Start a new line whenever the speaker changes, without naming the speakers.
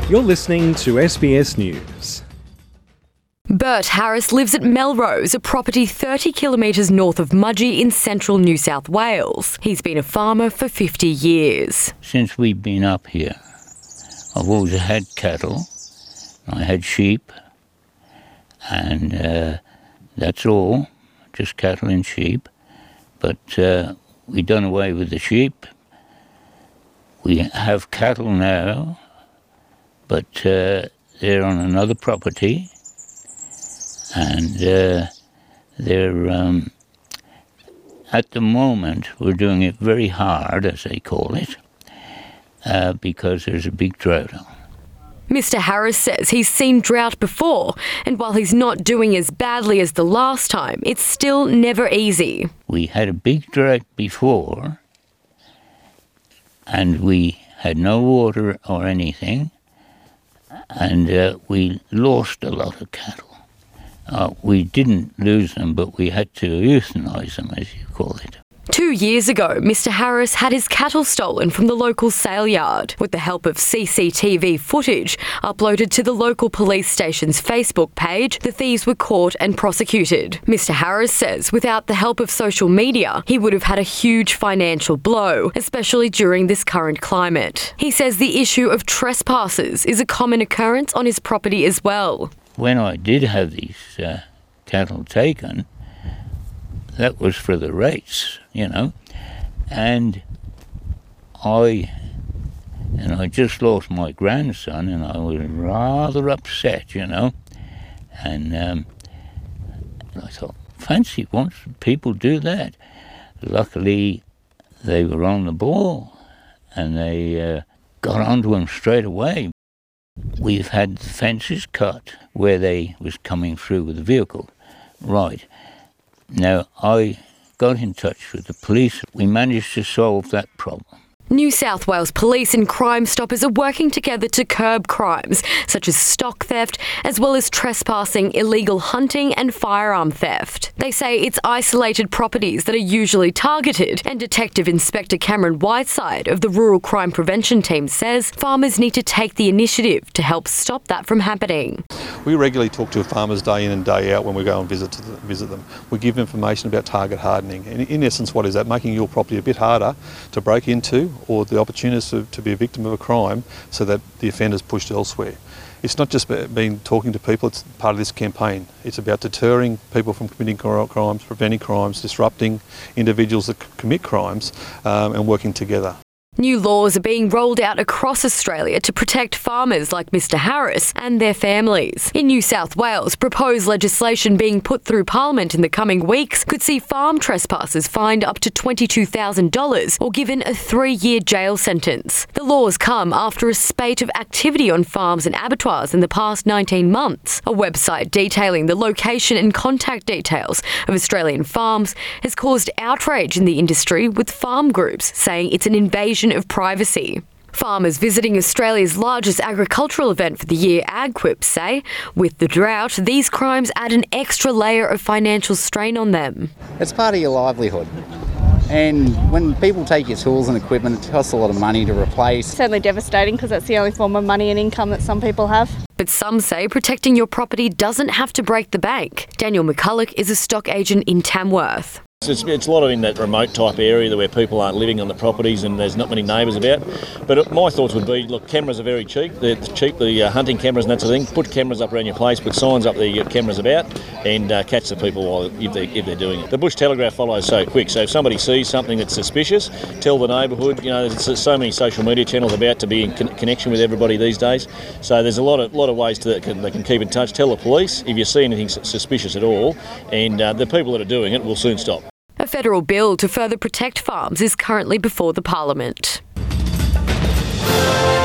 You're listening to SBS News.
Bert Harris lives at Melrose, a property 30 kilometres north of Mudgee in central New South Wales. He's been a farmer for 50 years.
Since we've been up here, I've always had cattle, I had sheep, and that's all, just cattle and sheep. But we done away with the sheep. We have cattle now, but they're on another property, and they're at the moment we're doing it very hard, as they call it, because there's a big drought on.
Mr Harris says he's seen drought before, and while he's not doing as badly as the last time, it's still never easy.
We had a big drought before, and we had no water or anything, and we lost a lot of cattle. We didn't lose them, but we had to euthanise them, as you call it.
2 years ago, Mr Harris had his cattle stolen from the local sale yard. With the help of CCTV footage uploaded to the local police station's Facebook page, the thieves were caught and prosecuted. Mr Harris says without the help of social media, he would have had a huge financial blow, especially during this current climate. He says the issue of trespassers is a common occurrence on his property as well.
When I did have these cattle taken, that was for the rates, you know, and I just lost my grandson, and I was rather upset, you know, and I thought, fancy once people do that. Luckily, they were on the ball, and they got onto him straight away. We've had fences cut where they was coming through with the vehicle. Right. Now, I got in touch with the police. We managed to solve that problem.
New South Wales Police and Crime Stoppers are working together to curb crimes such as stock theft, as well as trespassing, illegal hunting and firearm theft. They say it's isolated properties that are usually targeted, and Detective Inspector Cameron Whiteside of the Rural Crime Prevention Team says farmers need to take the initiative to help stop that from happening.
We regularly talk to farmers day in and day out when we go and visit them. We give information about target hardening. And in essence, what is that? Making your property a bit harder to break into, or the opportunity to be a victim of a crime, so that the offender's pushed elsewhere. It's not just been talking to people, it's part of this campaign. It's about deterring people from committing crimes, preventing crimes, disrupting individuals that commit crimes, and working together.
New laws are being rolled out across Australia to protect farmers like Mr Harris and their families. In New South Wales, proposed legislation being put through Parliament in the coming weeks could see farm trespassers fined up to $22,000 or given a 3-year jail sentence. The laws come after a spate of activity on farms and abattoirs in the past 19 months. A website detailing the location and contact details of Australian farms has caused outrage in the industry, with farm groups saying it's an invasion of privacy. Farmers visiting Australia's largest agricultural event for the year, AgQuip, say with the drought, these crimes add an extra layer of financial strain on them.
It's part of your livelihood. And when people take your tools and equipment, it costs a lot of money to replace.
It's certainly devastating because that's the only form of money and income that some people have.
But some say protecting your property doesn't have to break the bank. Daniel McCulloch is a stock agent in Tamworth.
It's a lot of in that remote type area where people aren't living on the properties and there's not many neighbours about. But my thoughts would be, look, cameras are very cheap. They're cheap, the hunting cameras and that sort of thing. Put cameras up around your place, put signs up the cameras about, and catch the people if they're doing it. The Bush Telegraph follows so quick, so if somebody sees something that's suspicious, tell the neighbourhood. You know, there's so many social media channels about to be in connection with everybody these days. So there's a lot of ways they can keep in touch. Tell the police if you see anything suspicious at all, and the people that are doing it will soon stop.
A federal bill to further protect farms is currently before the Parliament.